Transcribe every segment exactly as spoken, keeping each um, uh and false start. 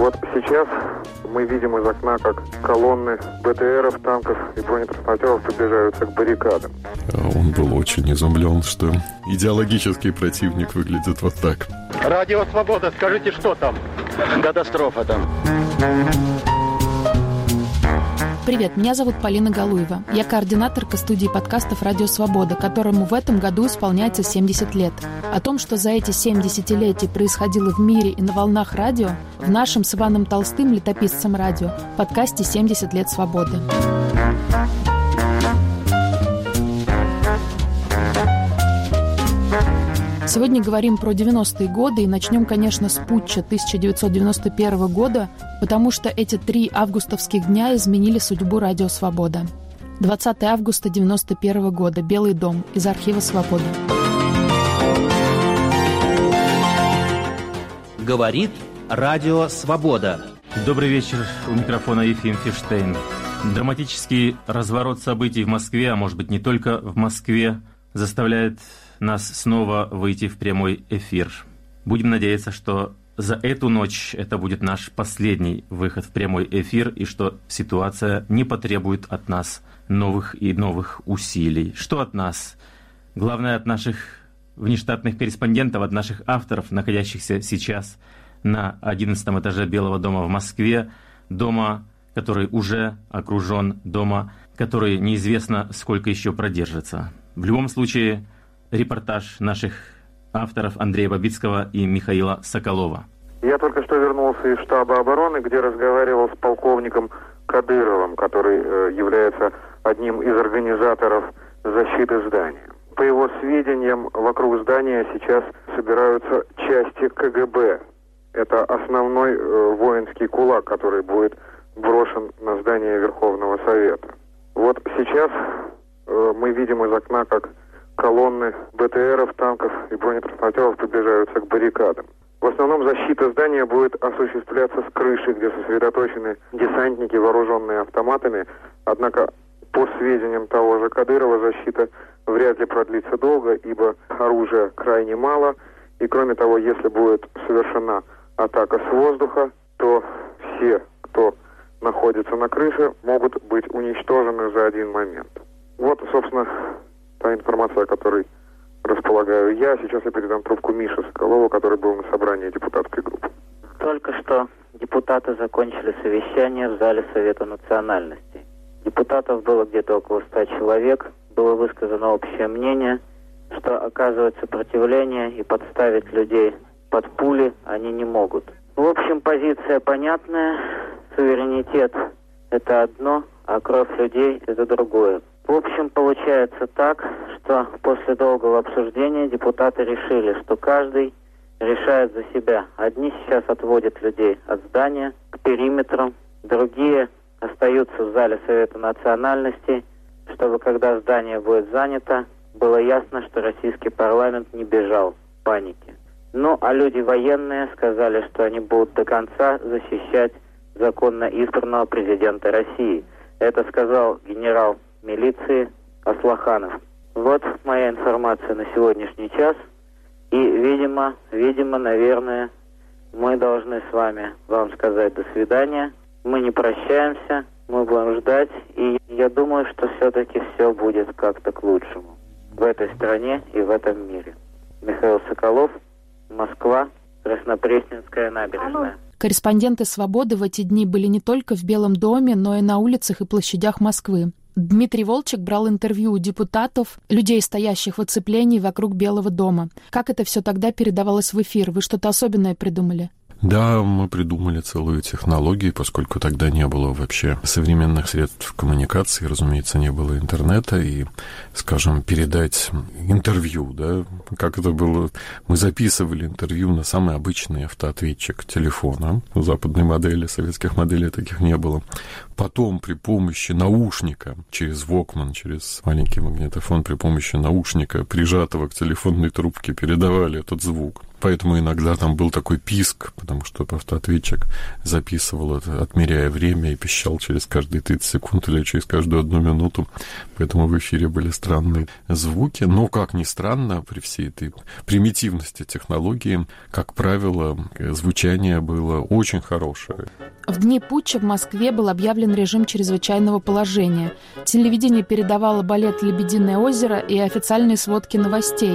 Вот сейчас мы видим из окна, как колонны БТРов, танков и бронетранспортеров приближаются к баррикадам. Он был очень изумлен, что идеологический противник выглядит вот так. Радио «Свобода», скажите, что там? Катастрофа там. Привет, меня зовут Полина Галуева. Я координаторка студии подкастов «Радио Свобода», которому в этом году исполняется семьдесят лет. О том, что за эти семь десятилетий происходило в мире и на волнах радио, в нашем с Иваном Толстым, летописцем радио, подкасте «семьдесят лет свободы». Сегодня говорим про девяностые годы и начнем, конечно, с путча тысяча девятьсот девяносто первого года, потому что эти три августовских дня изменили судьбу «Радио Свобода». двадцатого августа девяносто первого года. Белый дом. Из архива «Свобода». Говорит Радио Свобода. Добрый вечер. У микрофона Ефим Фиштейн. Драматический разворот событий в Москве, а может быть не только в Москве, заставляет нас снова выйти в прямой эфир. Будем надеяться, что за эту ночь это будет наш последний выход в прямой эфир, и что ситуация не потребует от нас новых и новых усилий. Что от нас? Главное, от наших внештатных корреспондентов, от наших авторов, находящихся сейчас на одиннадцатом этаже Белого дома в Москве, дома, который уже окружен, дома, который неизвестно, сколько еще продержится. В любом случае, репортаж наших авторов Андрея Бабицкого и Михаила Соколова. Я только что вернулся из штаба обороны, где разговаривал с полковником Кадыровым, который э, является одним из организаторов защиты здания. По его сведениям, вокруг здания сейчас собираются части КГБ. Это основной э, воинский кулак, который будет брошен на здание Верховного Совета. Вот сейчас э, мы видим из окна, как колонны БТРов, танков и бронетранспортеров приближаются к баррикадам. В основном защита здания будет осуществляться с крыши, где сосредоточены десантники, вооруженные автоматами. Однако, по сведениям того же Кадырова, защита вряд ли продлится долго, ибо оружия крайне мало. И кроме того, если будет совершена атака с воздуха, то все, кто находится на крыше, могут быть уничтожены за один момент. Вот, собственно, та информация, о которой располагаю я. Сейчас я передам трубку Мише Соколову, который был на собрании депутатской группы. Только что депутаты закончили совещание в зале Совета национальностей. Депутатов было где-то около ста человек. Было высказано общее мнение, что оказывать сопротивление и подставить людей под пули они не могут. В общем, позиция понятная. Суверенитет – это одно, а кровь людей – это другое. В общем, получается так, что после долгого обсуждения депутаты решили, что каждый решает за себя. Одни сейчас отводят людей от здания к периметру, другие остаются в зале Совета национальностей, чтобы, когда здание будет занято, было ясно, что российский парламент не бежал в панике. Ну, а люди военные сказали, что они будут до конца защищать законно избранного президента России. Это сказал генерал милиции Аслаханов. Вот моя информация на сегодняшний час. И, видимо, видимо, наверное, мы должны с вами вам сказать до свидания. Мы не прощаемся, мы будем ждать. И я думаю, что все-таки все будет как-то к лучшему в этой стране и в этом мире. Михаил Соколов, Москва, Краснопресненская набережная. Корреспонденты «Свободы» в эти дни были не только в Белом доме, но и на улицах и площадях Москвы. Дмитрий Волчек брал интервью у депутатов, людей, стоящих в оцеплении вокруг Белого дома. Как это все тогда передавалось в эфир? Вы что-то особенное придумали? Да, мы придумали целую технологию, поскольку тогда не было вообще современных средств коммуникации, разумеется, не было интернета, и, скажем, передать интервью, да, как это было, мы записывали интервью на самый обычный автоответчик телефона, западной модели, советских моделей таких не было. Потом при помощи наушника, через Walkman, через маленький магнитофон, при помощи наушника, прижатого к телефонной трубке, передавали этот звук. Поэтому иногда там был такой писк, потому что автоответчик записывал это, отмеряя время, и пищал через каждые тридцать секунд или через каждую одну минуту. Поэтому в эфире были странные звуки. Но, как ни странно, при всей этой примитивности технологии, как правило, звучание было очень хорошее. В дни путча в Москве был объявлен режим чрезвычайного положения. Телевидение передавало балет «Лебединое озеро» и официальные сводки новостей.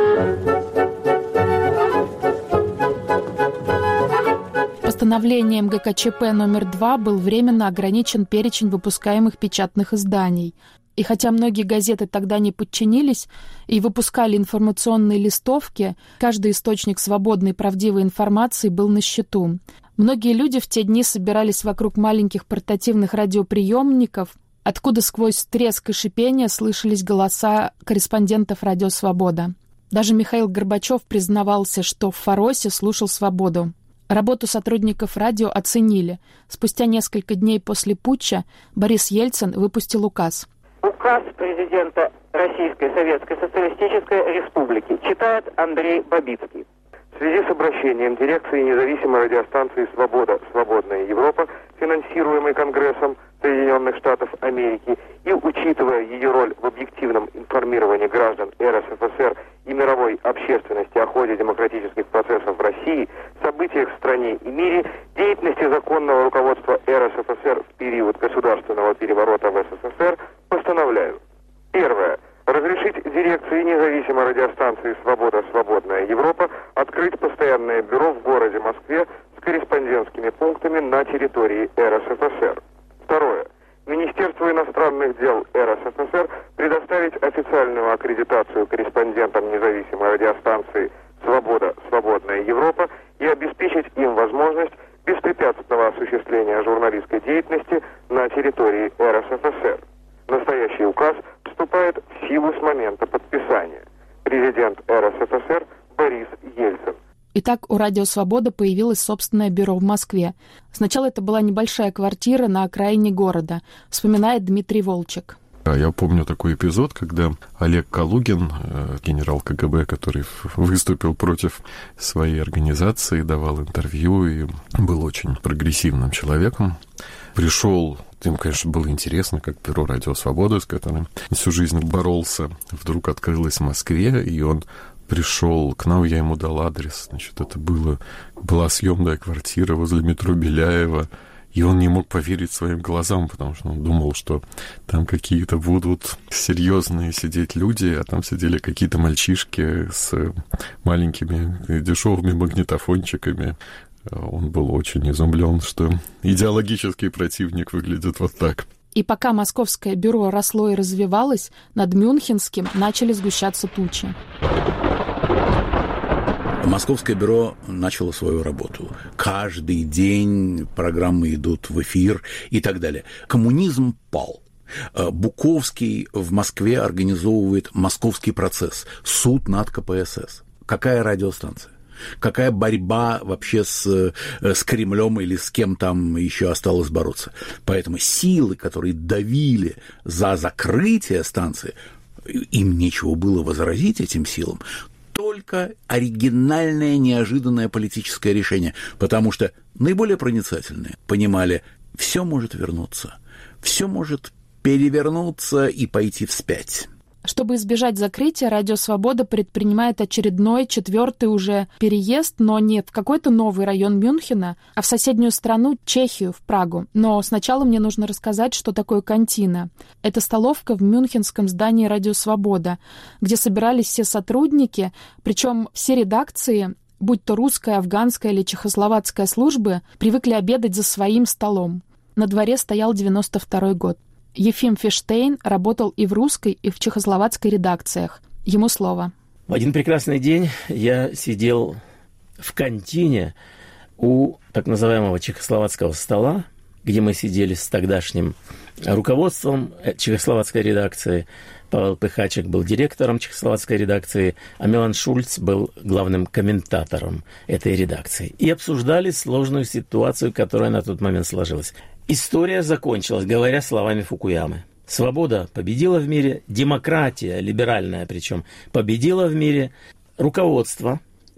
Постановлением гэ ка че пэ номер два был временно ограничен перечень выпускаемых печатных изданий. И хотя многие газеты тогда не подчинились и выпускали информационные листовки, каждый источник свободной и правдивой информации был на счету. Многие люди в те дни собирались вокруг маленьких портативных радиоприемников, откуда сквозь треск и шипение слышались голоса корреспондентов «Радио Свобода». Даже Михаил Горбачев признавался, что в Фаросе слушал «Свободу». Работу сотрудников радио оценили. Спустя несколько дней после путча Борис Ельцин выпустил указ. Указ президента Российской Советской Социалистической Республики читает Андрей Бабицкий. В связи с обращением дирекции независимой радиостанции «Свобода. Свободная Европа», финансируемой Конгрессом Соединенных Штатов Америки, и учитывая ее роль в объективном информировании граждан эр эс эф эс эр и мировой общественности о ходе демократических процессов в России, событиях в стране и мире, деятельности законного руководства эр эс эф эс эр в период государственного переворота в эс эс эс эр, постановляю. Первое. Разрешить дирекции независимой радиостанции «Свобода. Свободная Европа» открыть постоянное бюро в городе Москве с корреспондентскими пунктами на территории эр эс эф эс эр. Второе. Министерству иностранных дел эр эс эф эс эр предоставить официальную аккредитацию корреспондентам независимой радиостанции «Свобода. Свободная Европа» и обеспечить им возможность беспрепятственного осуществления журналистской деятельности на территории эр эс эф эс эр. Настоящий указ вступает в силу с момента подписания. Президент эр эс эф эс эр Борис Ельцин. Итак, у «Радио Свобода» появилось собственное бюро в Москве. Сначала это была небольшая квартира на окраине города, вспоминает Дмитрий Волчек. Я помню такой эпизод, когда Олег Калугин, генерал ка гэ бэ, который выступил против своей организации, давал интервью и был очень прогрессивным человеком, пришел. Им, конечно, было интересно, как бюро «Радио Свобода», с которым всю жизнь боролся, вдруг открылось в Москве, и он пришел к нам, я ему дал адрес. Значит, это было, была съемная квартира возле метро Беляева, и он не мог поверить своим глазам, потому что он думал, что там какие-то будут серьезные сидеть люди, а там сидели какие-то мальчишки с маленькими дешевыми магнитофончиками. Он был очень изумлен, что идеологический противник выглядит вот так. И пока московское бюро росло и развивалось, над Мюнхенским начали сгущаться тучи. Московское бюро начало свою работу. Каждый день программы идут в эфир и так далее. Коммунизм пал. Буковский в Москве организовывает «Московский процесс», суд над ка пэ эс эс. Какая радиостанция? Какая борьба вообще с, с Кремлем или с кем там еще осталось бороться? Поэтому силы, которые давили за закрытие станции, им нечего было возразить этим силам. Только оригинальное, неожиданное политическое решение, потому что наиболее проницательные понимали, все может вернуться, все может перевернуться и пойти вспять. Чтобы избежать закрытия, «Радио Свобода» предпринимает очередной, четвертый уже переезд, но не в какой-то новый район Мюнхена, а в соседнюю страну, Чехию, в Прагу. Но сначала мне нужно рассказать, что такое кантина. Это столовка в мюнхенском здании «Радио Свобода», где собирались все сотрудники, причем все редакции, будь то русская, афганская или чехословацкая службы, привыкли обедать за своим столом. На дворе стоял девяносто второй год. Ефим Фиштейн работал и в русской, и в чехословацкой редакциях. Ему слово. В один прекрасный день я сидел в кантине у так называемого чехословацкого стола, где мы сидели с тогдашним руководством чехословацкой редакции. Павел Пыхачек был директором чехословацкой редакции, а Милан Шульц был главным комментатором этой редакции. И обсуждали сложную ситуацию, которая на тот момент сложилась. История закончилась, говоря словами Фукуямы. Свобода победила в мире, демократия, либеральная причем, победила в мире, руководство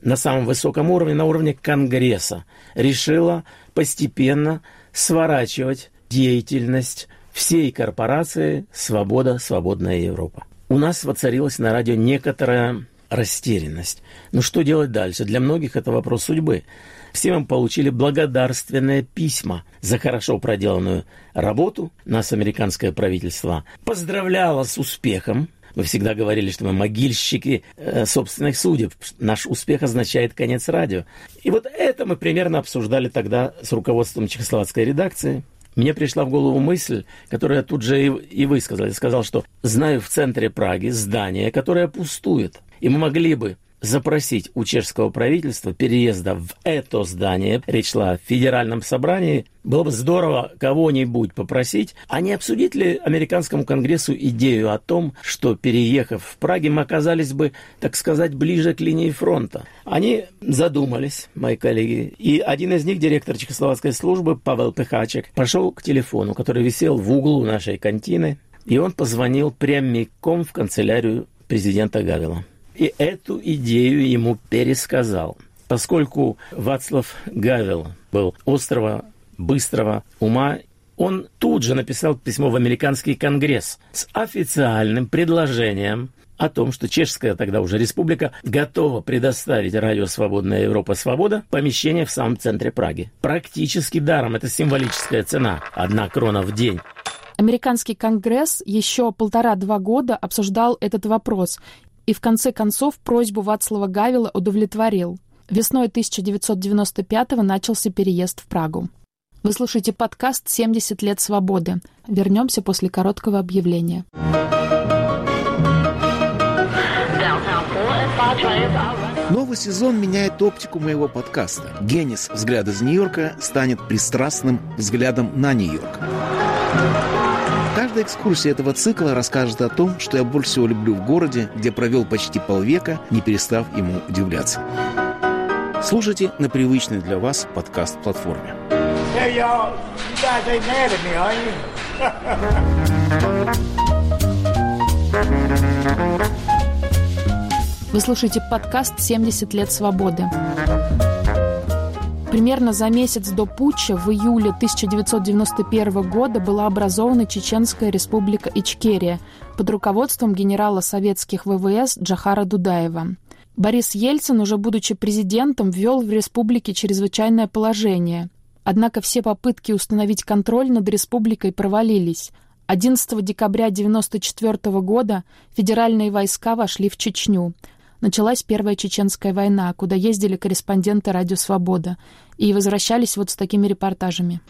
на самом высоком уровне, на уровне Конгресса, решила постепенно сворачивать деятельность всей корпорации «Свобода, свободная Европа». У нас воцарилась на радио некоторая растерянность. Ну что делать дальше? Для многих это вопрос судьбы. Все мы получили благодарственные письма за хорошо проделанную работу. Нас американское правительство поздравляло с успехом. Мы всегда говорили, что мы могильщики э, собственных судеб. Наш успех означает конец радио. И вот это мы примерно обсуждали тогда с руководством чехословацкой редакции. Мне пришла в голову мысль, которую я тут же и, и высказал. Я сказал, что знаю в центре Праги здание, которое пустует. И мы могли бы запросить у чешского правительства переезда в это здание. Речь шла о федеральном собрании. Было бы здорово кого-нибудь попросить, а не обсудить ли американскому конгрессу идею о том, что, переехав в Праге, мы оказались бы, так сказать, ближе к линии фронта. Они задумались, мои коллеги, и один из них, директор чехословацкой службы Павел Пехачек, пошел к телефону, который висел в углу нашей кантины, и он позвонил прямиком в канцелярию президента Гавела. И эту идею ему пересказал. Поскольку Вацлав Гавел был острого, быстрого ума, он тут же написал письмо в американский конгресс с официальным предложением о том, что чешская тогда уже республика готова предоставить радио «Свободная Европа, Свобода» помещение в самом центре Праги. Практически даром, это символическая цена, одна крона в день. Американский конгресс еще полтора-два года обсуждал этот вопрос и в конце концов просьбу Вацлава Гавела удовлетворил. Весной тысяча девятьсот девяносто пятого начался переезд в Прагу. Вы слушаете подкаст «семьдесят лет свободы». Вернемся после короткого объявления. Новый сезон меняет оптику моего подкаста. Генис «Взгляд из Нью-Йорка» станет пристрастным взглядом на Нью-Йорк. Каждая экскурсия этого цикла расскажет о том, что я больше всего люблю в городе, где провел почти полвека, не перестав ему удивляться. Слушайте на привычной для вас подкаст-платформе. Вы слушаете подкаст «семьдесят лет свободы». Примерно за месяц до путча в июле тысяча девятьсот девяносто первого года была образована Чеченская республика Ичкерия под руководством генерала советских ВВС Джохара Дудаева. Борис Ельцин, уже будучи президентом, ввел в республике чрезвычайное положение. Однако все попытки установить контроль над республикой провалились. одиннадцатого декабря тысяча девятьсот девяносто четвёртого года федеральные войска вошли в Чечню. Началась Первая Чеченская война, куда ездили корреспонденты «Радио Свобода» и возвращались вот с такими репортажами.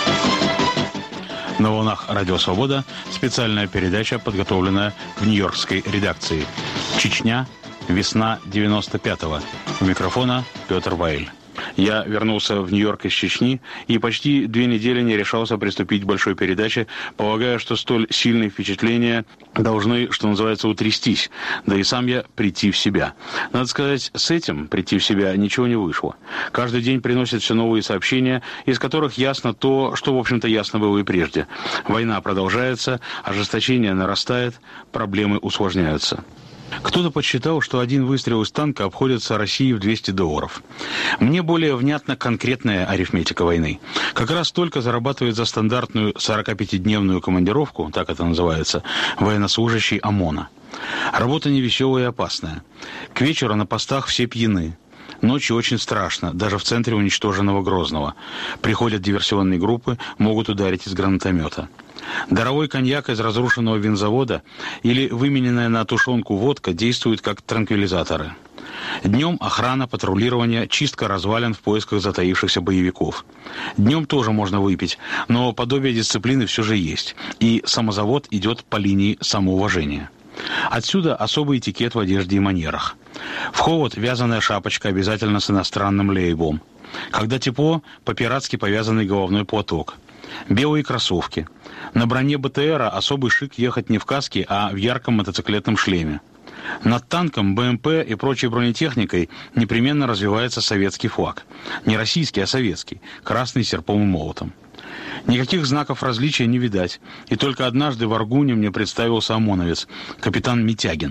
На волнах «Радио Свобода» специальная передача, подготовленная в нью-йоркской редакции. Чечня. Весна девяносто пятого. У микрофона Петр Вайль. Я вернулся в Нью-Йорк из Чечни и почти две недели не решался приступить к большой передаче, полагая, что столь сильные впечатления должны, что называется, утрястись, да и сам я прийти в себя. Надо сказать, с этим прийти в себя ничего не вышло. Каждый день приносят все новые сообщения, из которых ясно то, что, в общем-то, ясно было и прежде. Война продолжается, ожесточение нарастает, проблемы усложняются. Кто-то подсчитал, что один выстрел из танка обходится России в двести долларов. Мне более внятна конкретная арифметика войны. Как раз столько зарабатывает за стандартную сорокапятидневную командировку, так это называется, военнослужащий ОМОНа. Работа невеселая и опасная. К вечеру на постах все пьяны. Ночью очень страшно, даже в центре уничтоженного Грозного. Приходят диверсионные группы, могут ударить из гранатомета. Даровой коньяк из разрушенного винзавода или вымененная на тушенку водка действуют как транквилизаторы. Днем охрана, патрулирование, чистка развалин в поисках затаившихся боевиков. Днем тоже можно выпить, но подобие дисциплины все же есть, и самозавод идет по линии самоуважения. Отсюда особый этикет в одежде и манерах. В холод вязаная шапочка обязательно с иностранным лейблом. Когда тепло, по-пиратски повязанный головной платок. Белые кроссовки. На броне БТРа особый шик ехать не в каске, а в ярком мотоциклетном шлеме. Над танком, БМП и прочей бронетехникой непременно развивается советский флаг. Не российский, а советский, красный с серпом и молотом. Никаких знаков различия не видать, и только однажды в Аргуне мне представился ОМОНовец, капитан Митягин.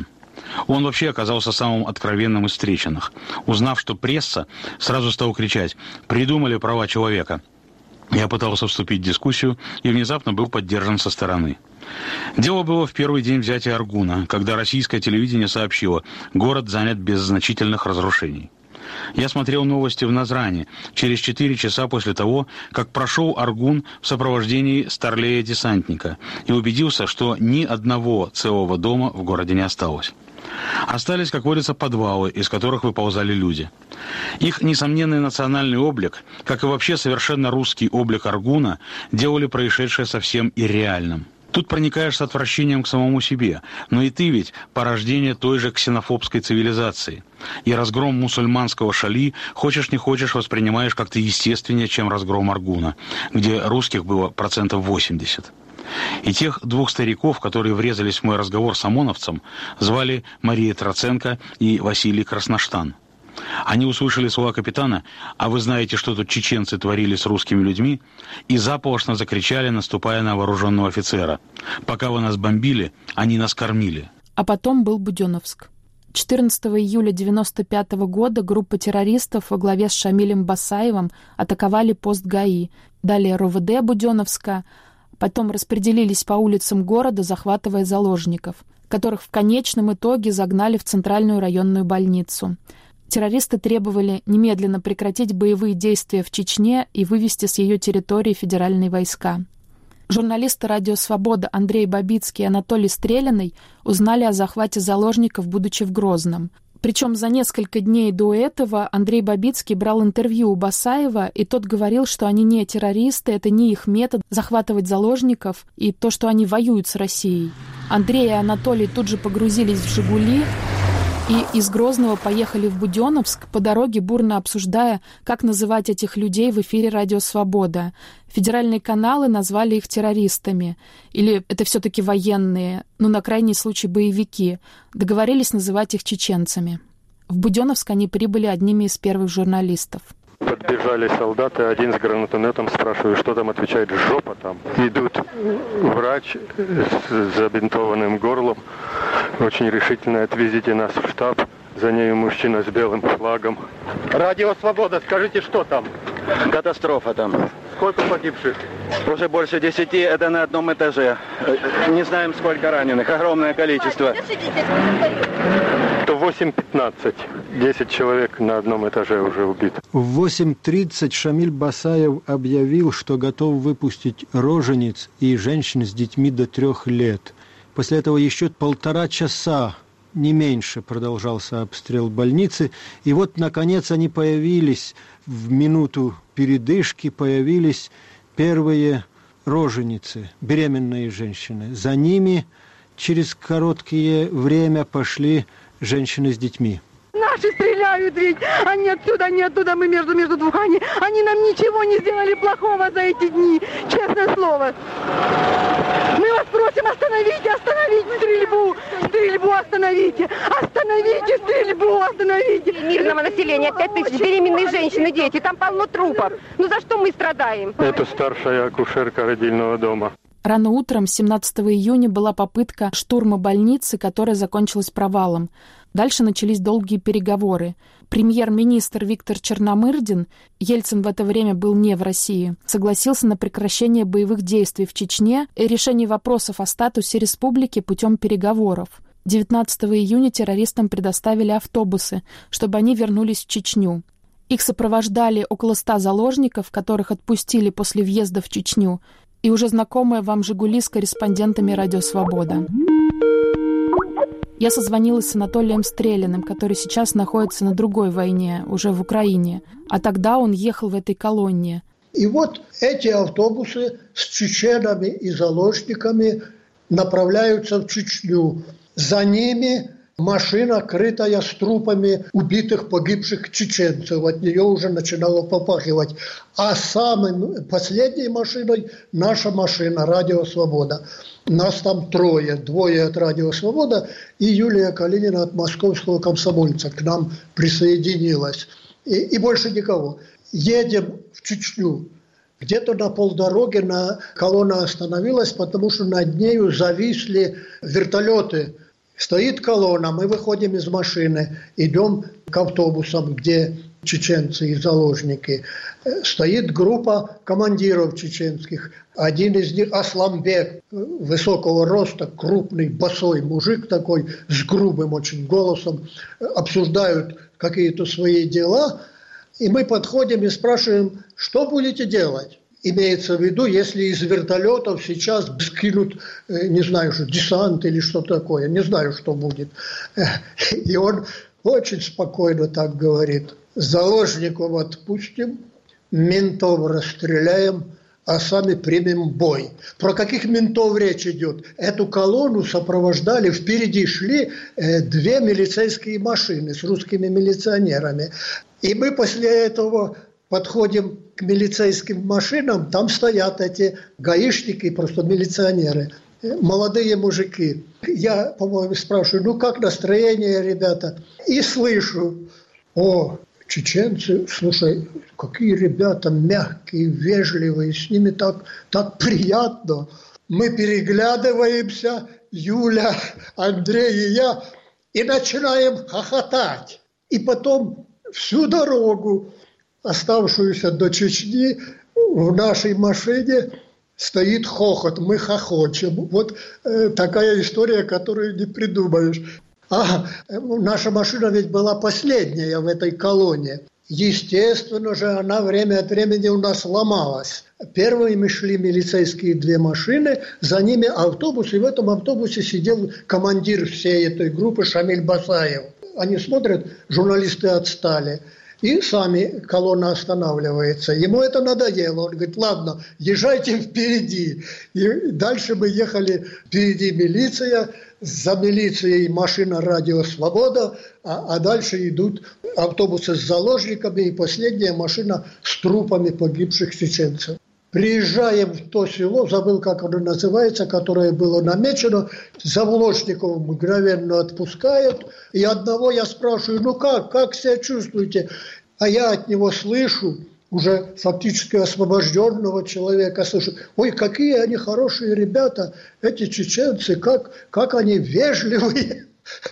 Он вообще оказался самым откровенным из встреченных. Узнав, что пресса, сразу стал кричать: «Придумали права человека». Я пытался вступить в дискуссию и внезапно был поддержан со стороны. Дело было в первый день взятия Аргуна, когда российское телевидение сообщило: город занят без значительных разрушений. Я смотрел новости в Назране через четыре часа после того, как прошел Аргун в сопровождении старлея-десантника и убедился, что ни одного целого дома в городе не осталось. Остались, как водится, подвалы, из которых выползали люди. Их несомненный национальный облик, как и вообще совершенно русский облик Аргуна, делали происшедшее совсем ирреальным. Тут проникаешь с отвращением к самому себе, но и ты ведь порождение той же ксенофобской цивилизации. И разгром мусульманского Шали, хочешь не хочешь, воспринимаешь как-то естественнее, чем разгром Аргуна, где русских было процентов восемьдесят. И тех двух стариков, которые врезались в мой разговор с ОМОНовцем, звали Мария Троценко и Василий Красноштан. Они услышали слова капитана: «А вы знаете, что тут чеченцы творили с русскими людьми?» и заполошно закричали, наступая на вооруженного офицера: «Пока вы нас бомбили, они нас кормили». А потом был Буденновск. четырнадцатого июля девяносто пятого года группа террористов во главе с Шамилем Басаевым атаковали пост ГАИ, далее РОВД Буденновска, потом распределились по улицам города, захватывая заложников, которых в конечном итоге загнали в центральную районную больницу. Террористы требовали немедленно прекратить боевые действия в Чечне и вывести с ее территории федеральные войска. Журналисты «Радио Свобода» Андрей Бабицкий и Анатолий Стрелянный узнали о захвате заложников, будучи в Грозном. Причем за несколько дней до этого Андрей Бабицкий брал интервью у Басаева, и тот говорил, что они не террористы, это не их метод захватывать заложников и то, что они воюют с Россией. Андрей и Анатолий тут же погрузились в «Жигули» и из Грозного поехали в Буденновск, по дороге бурно обсуждая, как называть этих людей в эфире «Радио Свобода». Федеральные каналы назвали их террористами. Или это все-таки военные, ну, на крайний случай, боевики. Договорились называть их чеченцами. В Буденновск они прибыли одними из первых журналистов. Подбежали солдаты, один с гранатометом, спрашиваю, что там, отвечает: жопа там. Идут врач с забинтованным горлом, очень решительно: отвезите нас в штаб. За ней мужчина с белым флагом. Радио Свобода, скажите, что там? Катастрофа там. Сколько погибших? Уже больше десяти, это на одном этаже. Не знаем, сколько раненых, огромное количество. То восемь пятнадцать. десять человек на одном этаже уже убит. В восемь тридцать Шамиль Басаев объявил, что готов выпустить рожениц и женщин с детьми до трех лет. После этого еще полтора часа, не меньше, продолжался обстрел больницы. И вот, наконец, они появились, в минуту передышки появились первые роженицы, беременные женщины. За ними через короткое время пошли женщины с детьми. Наши стреляют ведь, они отсюда, они оттуда, мы между, между двух, они, они нам ничего не сделали плохого за эти дни, честное слово. Мы вас просим, остановите, остановите стрельбу, стрельбу остановите, остановите стрельбу, остановите. Мирного населения, пять тысяч беременные женщины, дети, там полно трупов. Ну за что мы страдаем? Это старшая акушерка родильного дома. Рано утром, семнадцатого июня, была попытка штурма больницы, которая закончилась провалом. Дальше начались долгие переговоры. Премьер-министр Виктор Черномырдин, Ельцин в это время был не в России, согласился на прекращение боевых действий в Чечне и решение вопросов о статусе республики путем переговоров. девятнадцатого июня террористам предоставили автобусы, чтобы они вернулись в Чечню. Их сопровождали около ста заложников, которых отпустили после въезда в Чечню, и уже знакомая вам «Жигули» с корреспондентами «Радио Свобода». Я созвонилась с Анатолием Стрелянным, который сейчас находится на другой войне, уже в Украине. А тогда он ехал в этой колонне. И вот эти автобусы с чеченами и заложниками направляются в Чечню. За ними машина, крытая с трупами убитых, погибших чеченцев. От нее уже начинало попахивать. А самой последней машиной наша машина «Радио Свобода». Нас там трое. Двое от «Радио Свобода» и Юлия Калинина от «Московского комсомольца» к нам присоединилась. И, и больше никого. Едем в Чечню. Где-то на полдороги на колонна остановилась, потому что над нею зависли вертолеты Стоит колонна, мы выходим из машины, идем к автобусам, где чеченцы и заложники. Стоит группа командиров чеченских. Один из них Асламбек, высокого роста, крупный, босой мужик такой, с грубым очень голосом. Обсуждают какие-то свои дела. И мы подходим и спрашиваем, что будете делать? Имеется в виду, если из вертолетов сейчас скинут, не знаю, что десант или что такое, не знаю, что будет. И он очень спокойно так говорит: заложников отпустим, ментов расстреляем, а сами примем бой. Про каких ментов речь идет? Эту колонну сопровождали, впереди шли две милицейские машины с русскими милиционерами. И мы после этого подходим к милицейским машинам, там стоят эти гаишники, просто милиционеры, молодые мужики. Я, по-моему, спрашиваю, ну как настроение, ребята? И слышу: о, чеченцы, слушай, какие ребята мягкие, вежливые, с ними так, так приятно. Мы переглядываемся, Юля, Андрей и я, и начинаем хохотать. И потом всю дорогу, оставшуюся до Чечни, в нашей машине стоит хохот, мы хохочем. Вот э, такая история, которую не придумаешь. А наша машина ведь была последняя в этой колонне. Естественно же, она время от времени у нас ломалась. Первыми шли милицейские две машины, за ними автобус, и в этом автобусе сидел командир всей этой группы Шамиль Басаев. Они смотрят, журналисты отстали. И сами колонна останавливается. Ему это надоело. Он говорит: ладно, езжайте впереди. И дальше мы ехали, впереди милиция, за милицией машина «Радио Свобода», а, а дальше идут автобусы с заложниками и последняя машина с трупами погибших чеченцев. Приезжаем в то село, забыл, как оно называется, которое было намечено, заложников мгновенно отпускают, и одного я спрашиваю: ну как, как себя чувствуете? А я от него слышу, уже фактически освобожденного человека, слышу: ой, какие они хорошие ребята, эти чеченцы, как, как они вежливые.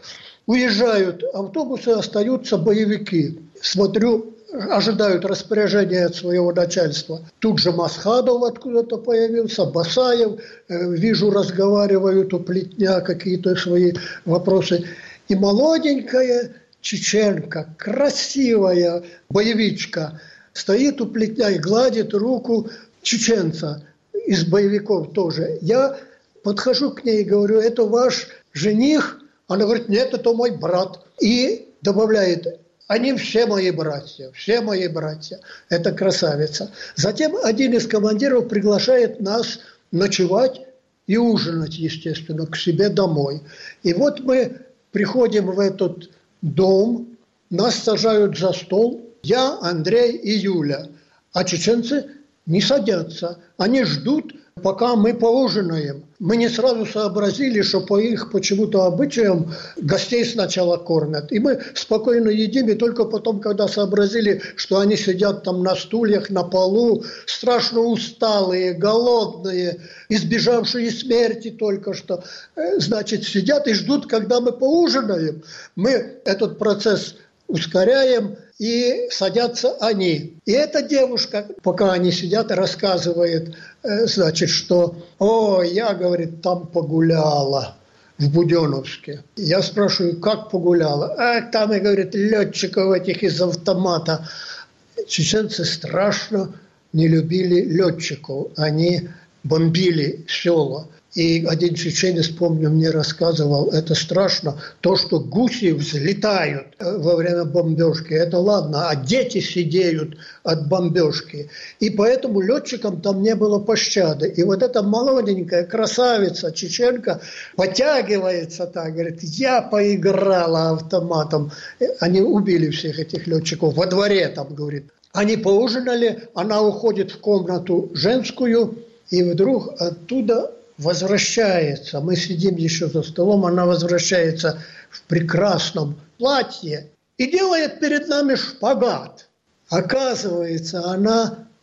Уезжают автобусы, остаются боевики. Смотрю, ожидают распоряжения от своего начальства. Тут же Масхадов откуда-то появился, Басаев, вижу, разговаривают у плетня какие-то свои вопросы. И молоденькая чеченка, красивая боевичка, стоит у плетня и гладит руку чеченца из боевиков тоже. Я подхожу к ней и говорю: это ваш жених? Она говорит: нет, это мой брат. И добавляет: они все мои братья, все мои братья. Это красавица. Затем один из командиров приглашает нас ночевать и ужинать, естественно, к себе домой. И вот мы приходим в этот дом, нас сажают за стол, я, Андрей и Юля. А чеченцы не садятся, они ждут, пока мы поужинаем. Мы не сразу сообразили, что по их почему-то обычаям гостей сначала кормят. И мы спокойно едим, и только потом, когда сообразили, что они сидят там на стульях, на полу, страшно усталые, голодные, избежавшие смерти только что, значит, сидят и ждут, когда мы поужинаем. Мы этот процесс ускоряем, и садятся они. И эта девушка, пока они сидят, рассказывает, значит, что «О, я, говорит, там погуляла в Буденновске». Я спрашиваю: как погуляла? А там, и говорит, летчиков этих из автомата. Чеченцы страшно не любили летчиков. Они бомбили села. И один чеченец, помню, мне рассказывал, это страшно, то, что гуси взлетают во время бомбежки, это ладно, а дети сидеют от бомбежки. И поэтому летчикам там не было пощады. И вот эта молоденькая красавица чеченка потягивается так, говорит: я поиграла автоматом. Они убили всех этих летчиков во дворе, там, говорит. Они поужинали, она уходит в комнату женскую, и вдруг оттуда возвращается. Мы сидим еще за столом, она возвращается в прекрасном платье и делает перед нами шпагат. Оказывается, она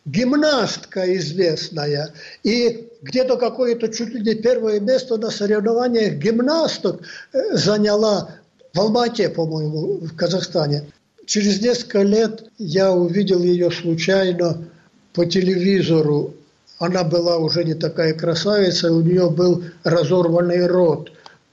гимнастка известная. И где-то какое-то чуть ли не первое место на соревнованиях гимнасток заняла в Алма-Ате, по-моему, в Казахстане. Через несколько лет я увидел ее случайно по телевизору. Она была уже не такая красавица, у нее был разорванный рот.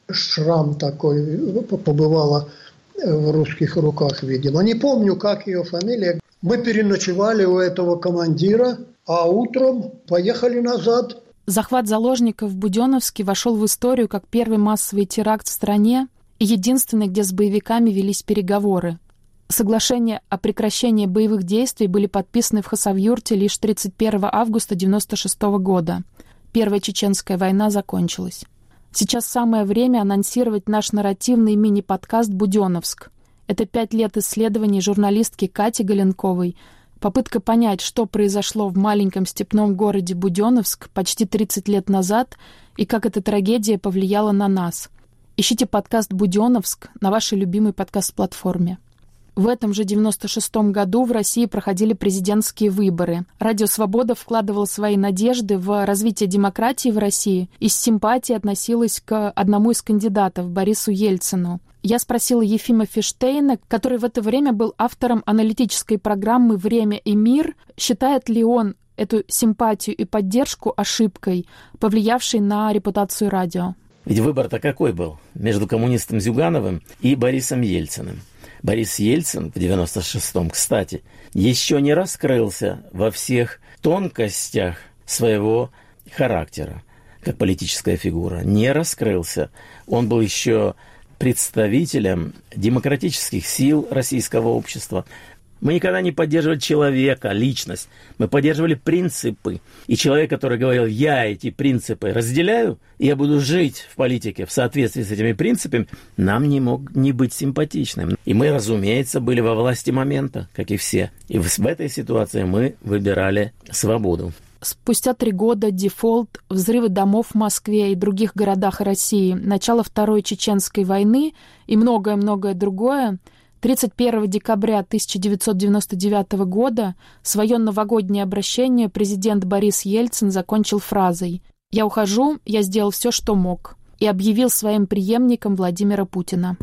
Шрам такой, побывала в русских руках, видимо. Не помню, как ее фамилия. Мы переночевали у этого командира, а утром поехали назад. Захват заложников в Буденновске вошел в историю как первый массовый теракт в стране и единственный, где с боевиками велись переговоры. Соглашения о прекращении боевых действий были подписаны в Хасавюрте лишь тридцать первого августа девяносто шестого года. Первая чеченская война закончилась. Сейчас самое время анонсировать наш нарративный мини-подкаст «Буденновск». Это пять лет исследований журналистки Кати Галенковой, попытка понять, что произошло в маленьком степном городе Буденновск почти тридцать лет назад и как эта трагедия повлияла на нас. Ищите подкаст «Буденновск» на вашей любимой подкаст-платформе. В этом же девяносто шестом году в России проходили президентские выборы. Радио «Свобода» вкладывало свои надежды в развитие демократии в России и с симпатией относилась к одному из кандидатов, Борису Ельцину. Я спросила Ефима Фиштейна, который в это время был автором аналитической программы «Время и мир», считает ли он эту симпатию и поддержку ошибкой, повлиявшей на репутацию радио. Ведь выбор-то какой был? Между коммунистом Зюгановым и Борисом Ельциным. Борис Ельцин в девяносто шестом, кстати, еще не раскрылся во всех тонкостях своего характера, как политическая фигура. Не раскрылся. Он был еще представителем демократических сил российского общества. Мы никогда не поддерживали человека, личность. Мы поддерживали принципы. И человек, который говорил, я эти принципы разделяю, и я буду жить в политике в соответствии с этими принципами, нам не мог не быть симпатичным. И мы, разумеется, были во власти момента, как и все. И в этой ситуации мы выбирали свободу. Спустя три года дефолт, взрывы домов в Москве и других городах России, начало Второй Чеченской войны и многое-многое другое, тридцать первого декабря тысяча девятьсот девяносто девятого года свое новогоднее обращение президент Борис Ельцин закончил фразой «Я ухожу, я сделал все, что мог» и объявил своим преемником Владимира Путина.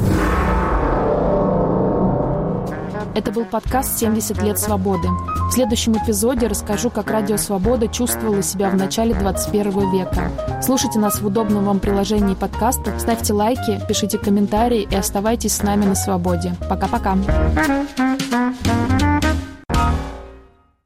Это был подкаст «семьдесят лет свободы». В следующем эпизоде расскажу, как Радио Свобода чувствовало себя в начале двадцать первого века. Слушайте нас в удобном вам приложении подкастов, ставьте лайки, пишите комментарии и оставайтесь с нами на свободе. Пока-пока.